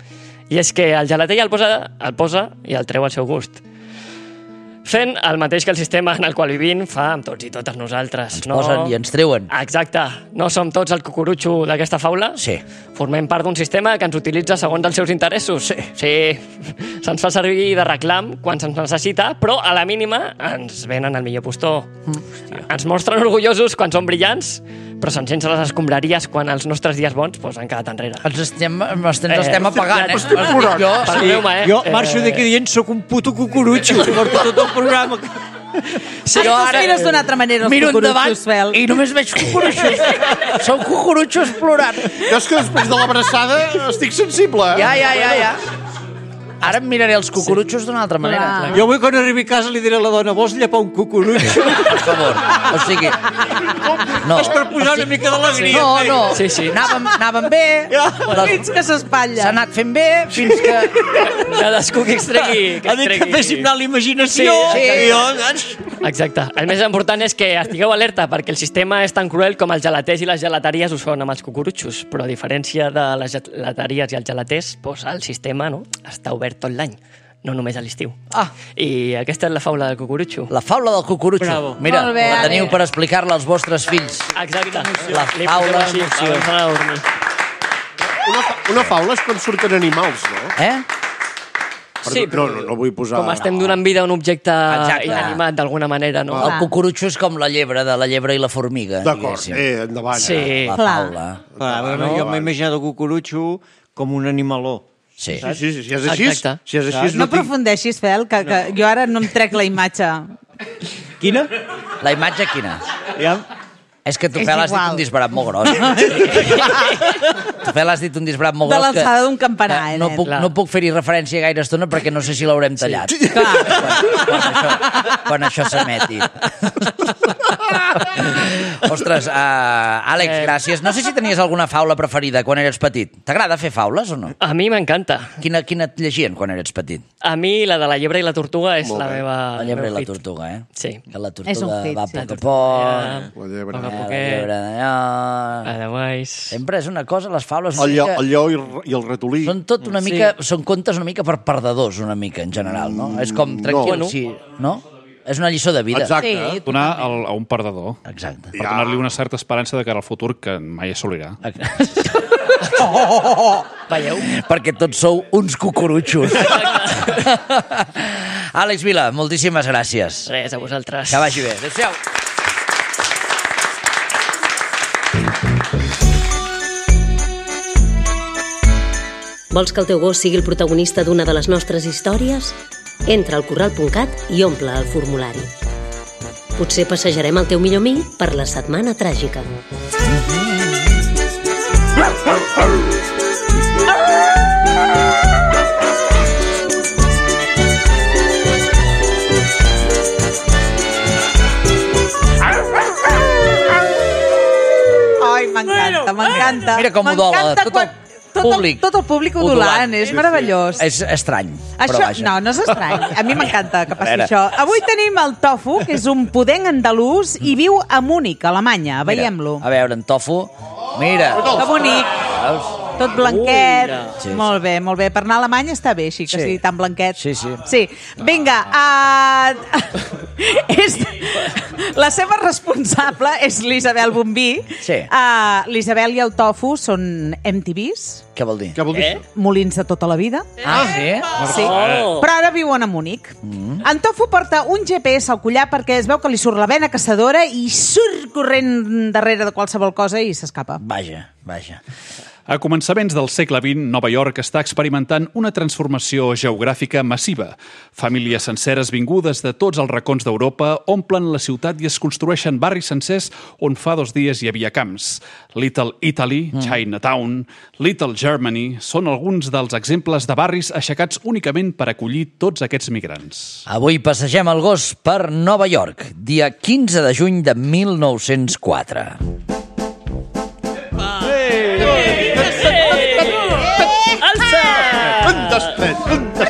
I és que el gelater ja el posa, el posa i el treu al seu gust. Fent el mateix que el sistema en el qual vivim fa amb tots i totes nosaltres. Ens posen i ens treuen. Exacte. No som tots el cucurutxo d'aquesta faula? Sí. Formem part d'un sistema que ens utilitza segons els seus interessos? Sí. Sí. Se'ns fa servir de reclam quan se'ns necessita, però a la mínima ens venen al millor postor. Mm. Ens mostren orgullosos quan són brillants, però se'ns sense les escombraries quan els nostres dies bons pues, han quedat enrere. Ens estem, ens estem, Eh, estem apagant, eh? estic plorant. Jo, Perdoneu-me, eh? Jo marxo d'aquí dient, soc un puto cucurutxo, porto tot el programa. Sí, jo ara... mires d'una altra manera els miro endavant cucurutxos, Fel. i només veig cucurutxos. Són cucurutxos plorant. Jo és que després de l'abraçada estic sensible, eh? Ja, ja, ja, ja. Ara em miraré els cucurutxos d'una altra manera. Clar. Jo avui quan arribi a casa li diré a la dona, vols llepar un cucurutxo? Per favor. O sigui... No. És per posar una mica d'alegria. No, no. Sí, sí. Anàvem, anàvem bé. Les- Fins que s'espatlla. S'ha anat fent bé fins que... Cadascú que extregui... Ha dit que féssim anar a la imaginació. Sí, sí. I jo, doncs... Exacte. El més important és que estigueu alerta perquè el sistema és tan cruel com els gelaters i les gelateries ho són amb els cucurutxos, però a diferència de les gelateries i els gelaters, doncs el sistema no, està obert tot l'any, no només a l'estiu. Ah. I aquesta és la faula del cucurutxo. La faula del cucurutxo. Bravo. Mira, Molt bé, la Ale. teniu per explicar-la als vostres fills. Exacte. La Li faula posem així, emoció. abans d'anar a dormir. Una, fa- una faula és quan surten animals, no? Eh? Perdó, Sí, no, no, no vull posar... Com estem donant vida a un objecte Exacte. inanimat d'alguna manera, no? El cucurutxo és com la llebre, de la llebre i la formiga. D'acord, diguéssim. eh, endavant. Sí. Eh? La Clar. faula. Clar, bueno, jo m'he imaginat el cucurutxo com un animaló. Sí. Sí, sí, sí, si és així, Exacte. si és així No no tinc... aprofundeixis, Fel, que, que jo ara no em trec la imatge. Quina? La imatge quina? Ja... És que tu, És Fel, has dit igual. un disbarat molt gros. Tu, Fel, has dit un disbarat molt De gros que... l'alçada d'un campanar, que eh, no nen? puc, Clar. no puc fer-hi referència gaire estona perquè no sé si l'haurem tallat. Clar. Quan, quan això, quan això s'emeti. Ostres, uh, Àlex, Eh. gràcies. No sé si tenies alguna faula preferida quan eres petit. T'agrada fer faules o no? A mi m'encanta. Quina, quina et llegien quan eres petit? A mi la de la llebre i la tortuga és Molt la bé. meva... La llebre i el la meu hit. tortuga, eh? Sí. Que la És un tortuga hit, va sí. a poc a poc. La llebre. Poc a Eh, La poquet. llebre d'allò... Otherwise... Sempre és una cosa, les faules una El lleó, mica... el lleó i el- i el ratolí. Són tot una Sí. mica... Són contes una mica per perdedors, una mica, en general, no? És com, tranquil, no. sí, no? És una lliçó de vida. Exacte. Sí. Donar al, a un perdedor. Exacte. Per donar-li una certa esperança de cara al futur que mai assolirà. Veieu? Perquè tots sou uns cucurutxos. Àlex Vila, moltíssimes gràcies. Res, a vosaltres. Que vagi bé. Adéu-siau. Vols que el teu gos sigui el protagonista d'una de les nostres històries? Entra al corral punt cat i omple el formulari. Potser passejarem el teu millor amic per la setmana tràgica. Ai, m'encanta, m'encanta. Mira com udola, M'encanta tot el quan- tot públic El, tot el públic udolant. udolant, és meravellós. És estrany, Això, però vaja. no, no és estrany. A mi m'encanta que passi veure. això. Avui tenim el Tofu, que és un pudenc andalús i viu a Múnich, Alemanya. Mira, Veiem-lo. A veure, en Tofu... Mira. Que bonic. Veus? Tot blanquet. Ui, sí. Molt bé, molt bé. Per anar a Alemanya està bé, així que Sí. sigui tan blanquet. Sí, sí. Sí. Vinga, uh... és... la seva responsable és l'Isabel Bombí. Sí. Uh, L'Isabel i el Tofu són M T Vs, Què vol dir? Què vol dir? Eh? molins de tota la vida. Ah, sí? Sí. Oh. Però ara viuen a Múnich. Mm. En Tofu porta un G P S al collar perquè es veu que li surt la vena caçadora i surt corrent darrere de qualsevol cosa i s'escapa. Vaja, vaja. A començaments del segle vint, Nova York està experimentant una transformació geogràfica massiva. Famílies senceres vingudes de tots els racons d'Europa omplen la ciutat i es construeixen barris sencers on fa dos dies hi havia camps. Little Italy, mm. Chinatown, Little Germany són alguns dels exemples de barris aixecats únicament per acollir tots aquests migrants. Avui passegem el gos per Nova York, dia quinze de juny de mil nou-cents quatre. Alça! Un, dos, tres, un, dos,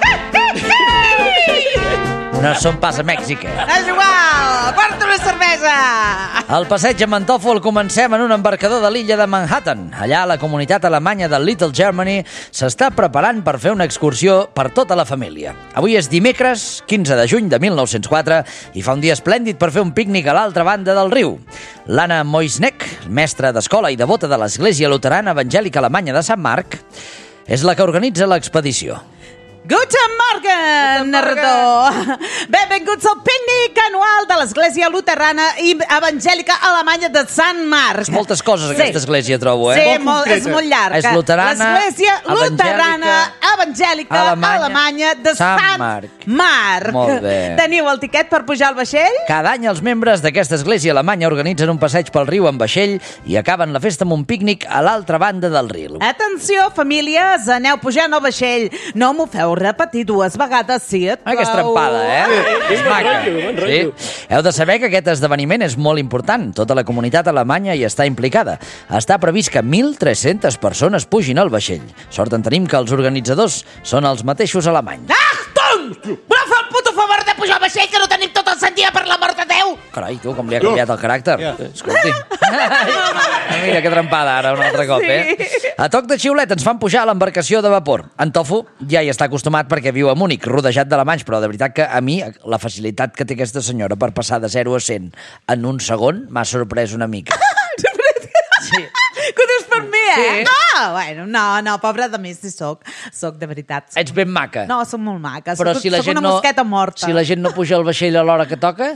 No som pas a Mèxic, eh? És igual! Porta una cervesa! El passeig amb en Tofu el comencem en un embarcador de l'illa de Manhattan. Allà, la comunitat alemanya de Little Germany s'està preparant per fer una excursió per tota la família. Avui és dimecres, quinze de juny de mil nou-cents quatre, i fa un dia esplèndid per fer un pícnic a l'altra banda del riu. L'Anna Moisnek, mestra d'escola i devota de l'Església Luterana Evangèlica Alemanya de Sant Marc, és la que organitza l'expedició. Guten Morgen, narrador! Benvinguts al pícnic anual de l'Església Luterana i Evangèlica Alemanya de Sant Marc. Moltes coses, aquesta església, trobo, eh? Sí, molt, és molt llarg. És luterana, L'Església Luterana Evangèlica Alemanya, Alemanya de Sant Sant Marc. Marc. Molt bé. Teniu el tiquet per pujar al vaixell? Cada any els membres d'aquesta església alemanya organitzen un passeig pel riu en vaixell i acaben la festa amb un pícnic a l'altra banda del riu. Atenció, famílies, aneu pujant al vaixell. No m'ho feu repetir dues vegades, si et Ah, que estrampada, eh? És maca. Sí. Heu de saber que aquest esdeveniment és molt important. Tota la comunitat alemanya hi està implicada. Està previst que mil tres-centes persones pugin al vaixell. Sort en tenim que els organitzadors són els mateixos alemanys. Achtung! Voleu fer el puto favor de pujar al vaixell, que no tenim tot el sant dia, per l'amor de Déu? Carai, tu, com li ha canviat el caràcter. Escolti. Mira que trempada ara, un altre cop, eh? A toc de xiulet ens fan pujar a l'embarcació de vapor. En Tofu ja hi està acostumat perquè viu a Múnich, rodejat d'alemanys, però de veritat que a mi la facilitat que té aquesta senyora per passar de zero a cent en un segon m'ha sorprès una mica. Sí. Que ho dius per mi, eh? Sí. Ah, bueno, no, no, pobra de mi, si soc. Soc de veritat. Soc... Ets ben maca. No, soc molt maca. Però soc, si la soc gent una no, mosqueta morta. si la gent no puja al vaixell a l'hora que toca...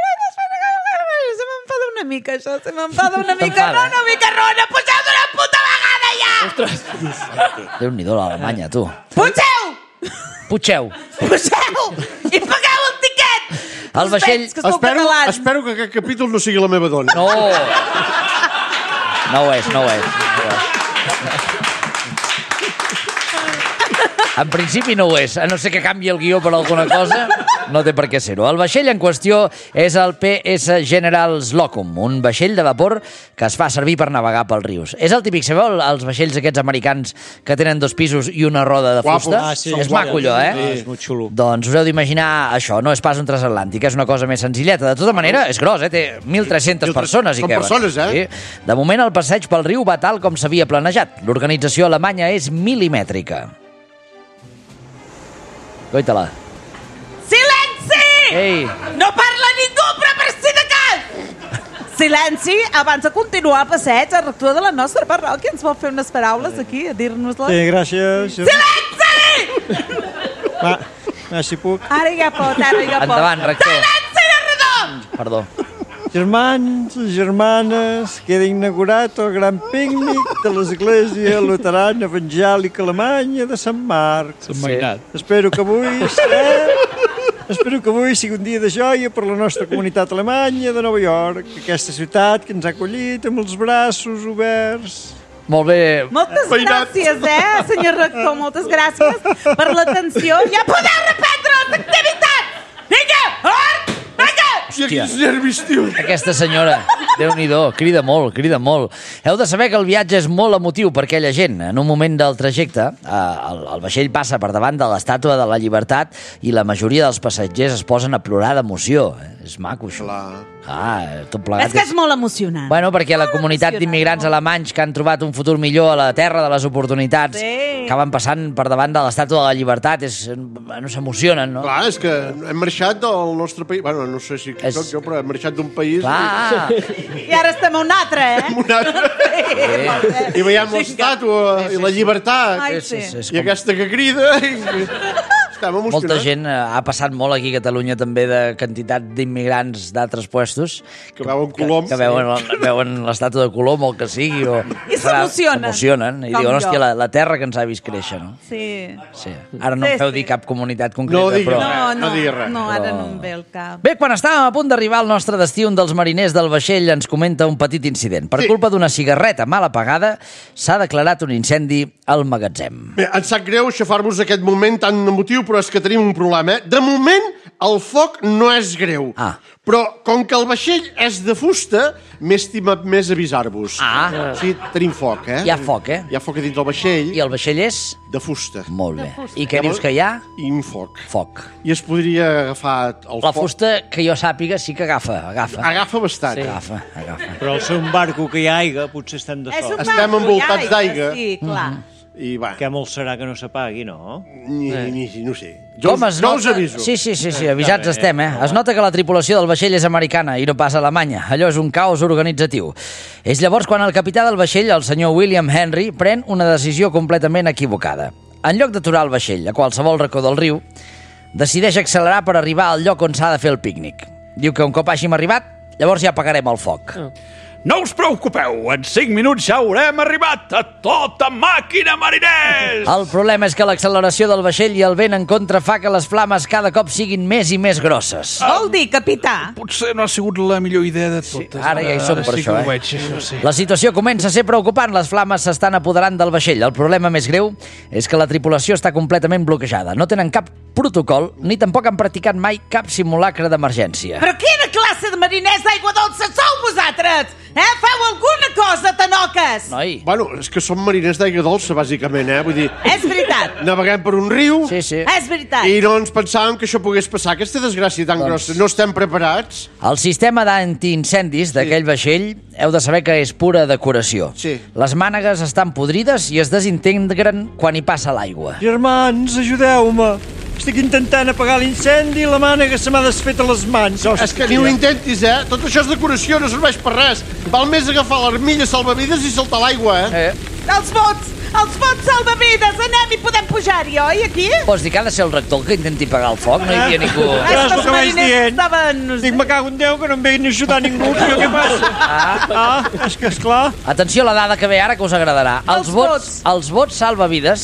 Se m'enfada una mica, això. Se m'enfada una mica. T'enfada? No, una mica, Rona. Pugeu d'una puta vegada, ja! Déu-n'hi-do, l'Alemanya, tu. Pugeu! Putxeu. Pugeu! I pagueu el tiquet! El vaixell... Veig que sou espero, catalans. espero que aquest capítol no sigui la meva dona. No! No ho és, no ho és. No ho és. En principi no ho és, a no ser que canvi el guió per alguna cosa, no té per què ser-ho. El vaixell en qüestió és el P S General Slocum, un vaixell de vapor que es fa servir per navegar pels rius. És el típic, sabeu, els vaixells aquests americans que tenen dos pisos i una roda de fusta? Ah, sí. És maco allò, eh? Sí, és molt xulo. Doncs us heu d'imaginar això, no és pas un transatlàntic, és una cosa més senzilleta. De tota manera, és gros, eh? Té mil tres-centes persones. Són persones, eh? Sí. De moment, el passeig pel riu va tal com s'havia planejat. L'organització alemanya és milimètrica. Goita-la. Silenci! Ei! No parla ningú, però per si de cas! Silenci, abans de continuar el passeig, el rector de la nostra parròquia ens vol fer unes paraules aquí, a dir-nos-les. Sí, gràcies. Silenci! Va, va, si puc. Ara ja pot, ara ja pot. Endavant, rector. Silenci, narrador! Perdó. Germans, germanes, queda inaugurat el gran pícnic de l'Església Luterana Evangèlica Alemanya de Sant Marc. S'ha mainat. Espero que avui eh? Espero que avui sigui un dia de joia per la nostra comunitat alemanya de Nova York, aquesta ciutat que ens ha acollit amb els braços oberts. Molt bé. Moltes gràcies, eh, senyor rector, moltes gràcies per l'atenció. Ja podeu reprendre les activitats! Vinga, hort! Vinga! Hòstia, quins nervis, tio. Aquesta senyora, Déu-n'hi-do, crida molt, crida molt. Heu de saber que el viatge és molt emotiu per aquella gent. En un moment del trajecte, eh, el, el vaixell passa per davant de l'Estàtua de la Llibertat i la majoria dels passatgers es posen a plorar d'emoció. Eh? És maco, això. Clar. Ah, tot plegat. És que és molt emocionant. Bueno, perquè la Molt comunitat emocionant, d'immigrants molt. alemanys que han trobat un futur millor a la terra de les oportunitats Sí. acaben passant per davant de l'Estàtua de la Llibertat. És, no s'emocionen, no? Clar, és que hem marxat del nostre país. Bueno, no sé si És- soc jo, però hem marxat d'un país... Clar. I ara estem a un altre, eh? I, un altre. I veiem l'estàtua i la llibertat. Ai, Sí, sí. sí, és I com... aquesta que crida... I... Estem emocionats. Molta gent eh, ha passat molt aquí a Catalunya també de quantitat d'immigrants d'altres puestos Que veuen Colom. que veuen, veuen l'estàtua de Colom o el que sigui o I s'emocionen. s'emocionen i Com diuen, jo. hòstia, la, la terra que ens ha vist créixer, no? Sí. Sí. Ara no Sí, em feu sí. dir cap comunitat concreta, No digui però... res. No, no no, diguis res. no, ara Però- no em ve el cap. Bé, quan estàvem a punt d'arribar al nostre destí, un dels mariners del vaixell ens comenta un petit incident. Per Sí. culpa d'una cigarreta mal apagada, s'ha declarat un incendi al magatzem. Bé, em sap greu aixafar-vos aquest moment tan emotiu, però és que tenim un problema. Eh? De moment, el foc no és greu. Ah. Però, com que el vaixell és de fusta, m'he estimat més avisar-vos. Ah. Sí, tenim foc, eh? Hi ha foc, eh? Hi ha foc a dins del vaixell, I el vaixell és? de fusta. Molt bé. I què dius que hi ha? I un foc. Foc. I es podria agafar el La foc. fusta, que jo sàpiga, sí que agafa, agafa. Agafa bastant. Sí. Agafa, agafa. Però al ser un barco que hi ha aigua, potser estem de És un sol. Estem barco, envoltats ja, d'aigua. Sí, clar. I va, Què molt serà que no s'apagui, no? ni, ni, no sé. Jo, Com us, es jo nota... us aviso. Sí, sí, sí, sí, avisats estem, eh? Es nota que la tripulació del vaixell és americana i no pas alemanya. Allò és un caos organitzatiu. És llavors quan el capità del vaixell, el senyor William Henry, pren una decisió completament equivocada. En lloc d'aturar el vaixell a qualsevol racó del riu, decideix accelerar per arribar al lloc on s'ha de fer el pícnic. Diu que un cop hàgim arribat, llavors ja apagarem el foc. No us preocupeu, en cinc minuts ja haurem arribat a tota màquina, mariners! El problema és que l'acceleració del vaixell i el vent en contra fa que les flames cada cop siguin més i més grosses. Vol dir, capità? Potser no ha sigut la millor idea de totes. ara ja hi som per sí això, que eh? ho veig, això sí. La situació comença a ser preocupant. Les flames s'estan apoderant del vaixell. El problema més greu és que la tripulació està completament bloquejada. No tenen cap protocol, ni tampoc han practicat mai cap simulacre d'emergència. Però quina classe de mariners d'aigua dolça sou vosaltres? Eh? Feu alguna cosa, tanoques! Noi. Bueno, és que som mariners d'aigua dolça, bàsicament, eh? Vull dir, És veritat, naveguem per un riu Sí, sí. és veritat. i no ens pensàvem que això pogués passar. Aquesta desgràcia tan Doncs- grossa. No estem preparats. El sistema d'antiincendis d'aquell vaixell heu de saber que és pura decoració. Sí. Les mànegues estan podrides i es desintegren quan hi passa l'aigua. Germans, ajudeu-me. Estic intentant apagar l'incendi i la mànega se m'ha desfet a les mans. Hòstia. És que ni ho intentis, eh? Tot això és decoració, no serveix per res. Val més agafar l'armilla salvavides i saltar a l'aigua, eh? Eh? Els bots, els bots salvavides, anem i podem pujar-hi, oi, aquí? Vols dir que ha de ser el rector el que intenti apagar el foc? No hi havia ningú... Però és És el que els que vaig mariners dient. estaven... Dic, me cago en Déu, que no em veien ajudar ningú, però què passa? Ah, és que, esclar... Atenció a la dada que ve ara, que us agradarà. Els bots. Els bots salvavides...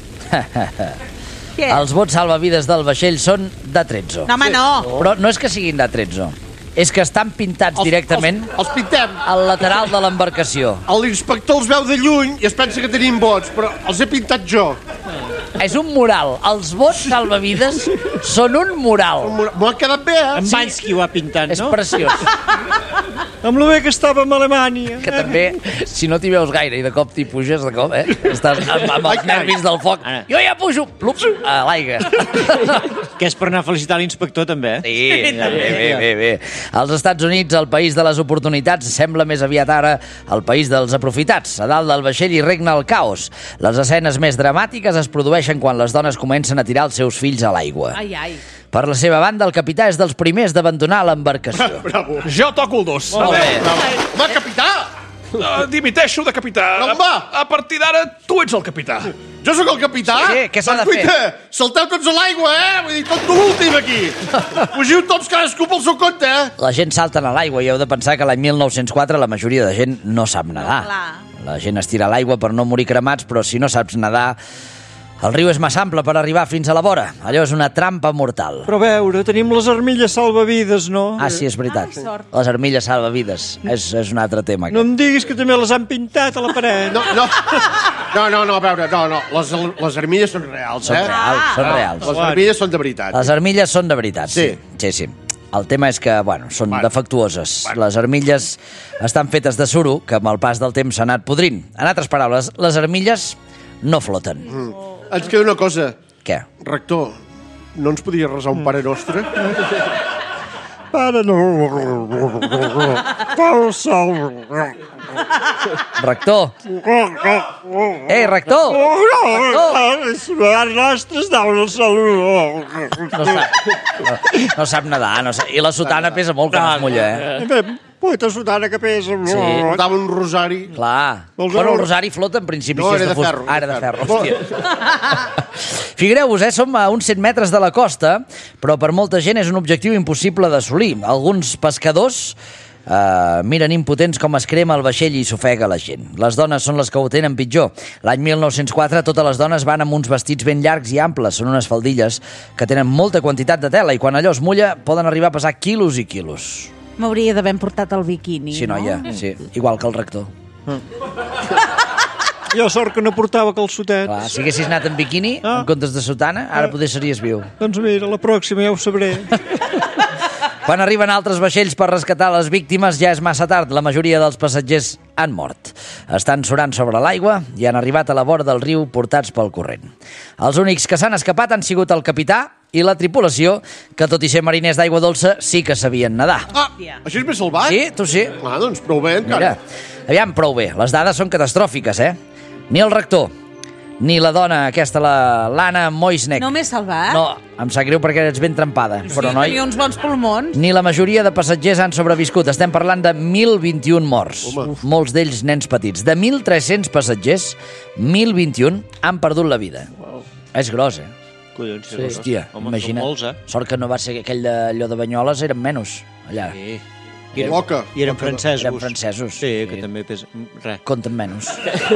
Què? Els bots salvavides del vaixell són d'Atrezzo. No, home, no. Però no és que siguin d'Atrezzo. És que estan pintats Els- directament Els, els pintem. al lateral de l'embarcació. L'inspector els veu de lluny i es pensa que tenim bots, però els he pintat jo. És un mural. Els bots salvavides són un mural. M'ho ha quedat bé, eh? En Bansky ho ha pintat, És no? preciós. Amb lo bé que estàvem a Alemanya. Que també, si no t'hi veus gaire i de cop t'hi puges, de cop, eh? Estàs amb, amb els nervis del foc. Jo ja pujo, plups, a l'aigua. Que és per anar a felicitar l'inspector, també, eh? Sí, bé, bé, bé, bé. Als Estats Units, el país de les oportunitats, sembla més aviat ara el país dels aprofitats. A dalt del vaixell hi regna el caos. Les escenes més dramàtiques es produeixen quan les dones comencen a tirar els seus fills a l'aigua. Ai, ai. Per la seva banda, el capità és dels primers d'abandonar l'embarcació. Bravo. Jo toco el dos. Molt bé. Va, capità! Uh, dimiteixo de capità. No, va. A partir d'ara, tu ets el capità. Jo sóc el capità? Sí, què s'ha de fer? Cuita, salteu tots a l'aigua, eh? Vull dir, tot l'últim aquí. Fugiu tots cadascú pel seu compte, eh? La gent salta a l'aigua i heu de pensar que l'any mil nou-cents quatre la majoria de gent no sap nedar. Clar. La gent es tira a l'aigua per no morir cremats, però si no saps nedar, el riu és massa ample per arribar fins a la vora. Allò és una trampa mortal. Però a veure, tenim les armilles salvavides, no? Ah, sí, és veritat. Ah, sort. Les armilles salvavides. És, és un altre tema. No em diguis que també les han pintat a la paret. No, no. No, no, no, a veure, no, no. Les, les armilles són reals, Són eh? reals, són reals. Les armilles són de veritat. Les armilles són de veritat, sí. Sí. Sí, sí. El tema és que, bueno, són Bueno. defectuoses. Bueno. Les armilles estan fetes de suro, que amb el pas del temps s'ha anat podrint. En altres paraules, les armilles no floten. Mm. Ens queda una cosa. Què? Rector, no ens podria resar un Pare Nostre? Pare no... Pare salva... Rector! Ei, rector! Els nostres dauen el salut. No sap, no, no sap nedar. No sap, I la sotana pesa molt quan es mulla, eh? Poeta sotana que pesa. Sí. Portava un rosari. Clar. Vols Bueno, el veure? rosari flota en principi. No, si és era de fust. ferro, Ah, era de de ferro, ferro. hòstia. Figueu-vos, eh? Som a uns cent metres de la costa, però per molta gent és un objectiu impossible d'assolir. Alguns pescadors Uh, miren impotents com es crema el vaixell i s'ofega la gent. Les dones són les que ho tenen pitjor. L'any mil nou-cents quatre totes les dones van amb uns vestits ben llargs i amples. Són unes faldilles que tenen molta quantitat de tela i quan allò es mulla poden arribar a pesar quilos i quilos. M'hauria d'haver portat el biquini, Sí, no? noia, sí. Igual que el rector. Jo sort que no portava calçotets. Clar, si haguessis anat en biquini, Ah. en comptes de sotana, ara poder series viu. Doncs mira, la pròxima ja ho sabré. Quan arriben altres vaixells per rescatar les víctimes ja és massa tard. La majoria dels passatgers han mort. Estan surant sobre l'aigua i han arribat a la vora del riu portats pel corrent. Els únics que s'han escapat han sigut el capità i la tripulació, que tot i ser mariners d'aigua dolça sí que sabien nedar. Ah, això és més salvat? Sí, tu sí. Ah, doncs prou bé, Mira, encara. aviam, prou bé. Les dades són catastròfiques, eh? Ni el rector, ni la dona aquesta, la l'Anna Moisnek. No m'he salvat? No, em sap greu perquè ets ben trempada. Però, Sí, noi, tenia uns bons pulmons. ni la majoria de passatgers han sobreviscut. Estem parlant de mil vint-i-un morts. Home. Molts d'ells nens petits. De mil tres-cents passatgers, mil vint-i-un han perdut la vida. Wow. És gros, eh? Collons, sí, Hòstia, Home, imagina't. són molts, eh? Sort que no va ser aquell d'allò de Banyoles, eren menys, allà. Sí. I eren, Oca. I eren francesos. Eren francesos. Sí, que Sí. també pesa... Res. Compten menys.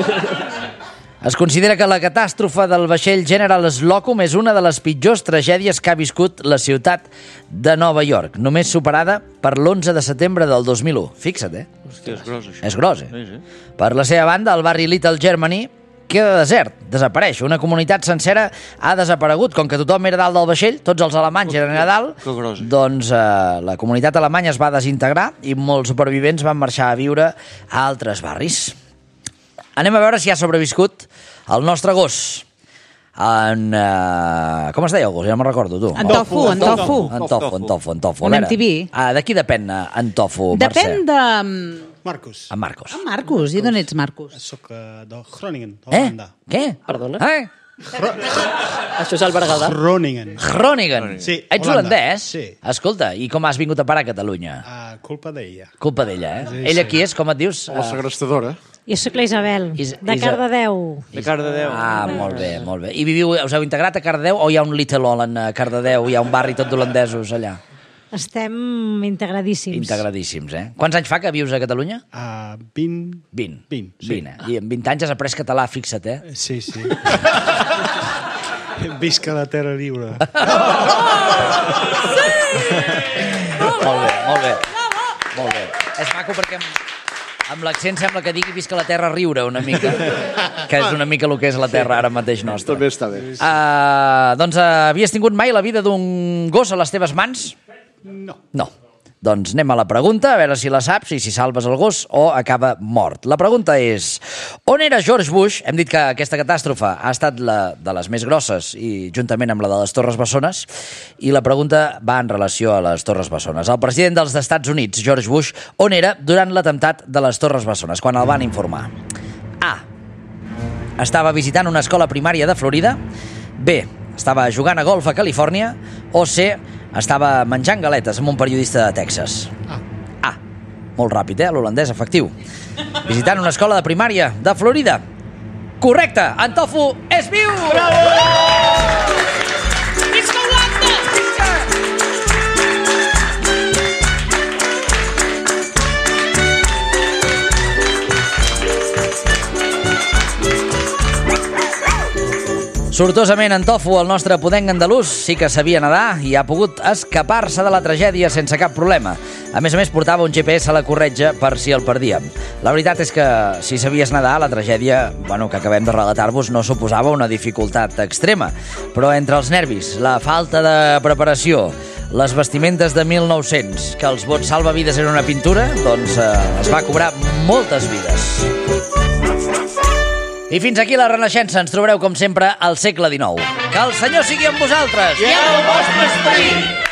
Es considera que la catàstrofe del vaixell General Slocum és una de les pitjors tragèdies que ha viscut la ciutat de Nova York, només superada per l'onze de setembre del dos mil u. Fixa't, eh? Hòstia, és gros, això. És gros, eh? Sí, sí. Per la seva banda, el barri Little Germany queda desert, desapareix. Una comunitat sencera ha desaparegut. Com que tothom era dalt del vaixell, tots els alemanys eren a dalt, que gros. doncs eh, la comunitat alemanya es va desintegrar i molts supervivents van marxar a viure a altres barris. Anem a veure si ha sobreviscut el nostre gos. En... Uh, com es deia el gos? Ja no me'n recordo, tu. En Tofu, en Tofu. En Tofu, en Tofu, en Tofu. A En veure, M T V. ah, de qui depèn eh, en Tofu, Depèn Mercè? de... Marcus. En Marcos. Ah, Marcus, i d'on ets, Marcus? Soc uh, de Groningen, Eh? Holanda. Què? Perdona? Eh? Això és el Berguedà. Groningen. Groningen. Sí, Ets Holanda. holandès? Sí. Escolta, i com has vingut a parar a Catalunya? Uh, culpa d'ella. Culpa d'ella, eh? Sí, Ella sí. qui és? Com et dius? La segrestadora. Jo sóc la Isabel, Is- de Isa- Cardedeu. De Cardedeu. Ah, molt bé, molt bé. I viviu, us heu integrat a Cardedeu o hi ha un Little Holland a Cardedeu? Hi ha un barri tot d'holandesos allà? Estem integradíssims. Integradíssims, eh? Quants anys fa que vius a Catalunya? Uh, vint... vint. vint, sí. vint, eh? I en vint anys has après català, fixa't, eh? Sí, sí. Visca la terra lliure. Molt bé, molt bé. Molt bé. És maco perquè em, Amb l'accent sembla que digui visca la terra a riure una mica, que és una mica el que és la terra ara mateix nostra. També està bé. Uh, doncs uh, havies tingut mai la vida d'un gos a les teves mans? No. No. Doncs anem a la pregunta, a veure si la saps i si salves el gos o acaba mort. La pregunta és, on era George Bush? Hem dit que aquesta catàstrofe ha estat la de les més grosses i juntament amb la de les Torres Bessones, i la pregunta va en relació a les Torres Bessones. El president dels Estats Units, George Bush, on era durant l'atemptat de les Torres Bessones, quan el van informar? A. Estava visitant una escola primària de Florida. B. Estava jugant a golf a Califòrnia. O C. Estava menjant galetes amb un periodista de Texas. Ah. A. Molt ràpid, eh? L'holandès, efectiu. Visitant una escola de primària de Florida. Correcte! En Tofu és viu! Bravo! Visca Holanda! Visca! Sortosament, en Tofu, el nostre podenc andalús, sí que sabia nedar i ha pogut escapar-se de la tragèdia sense cap problema. A més a més, portava un G P S a la corretja per si el perdíem. La veritat és que, si sabies nedar, la tragèdia, bueno, que acabem de relatar-vos no suposava una dificultat extrema. Però entre els nervis, la falta de preparació, les vestimentes de mil nou-cents, que els bots salvavides eren una pintura, doncs eh, es va cobrar moltes vides. I fins aquí la Renaixença. Ens trobareu, com sempre, al segle dinou. Que el Senyor sigui amb vosaltres! I amb el vostre esperit!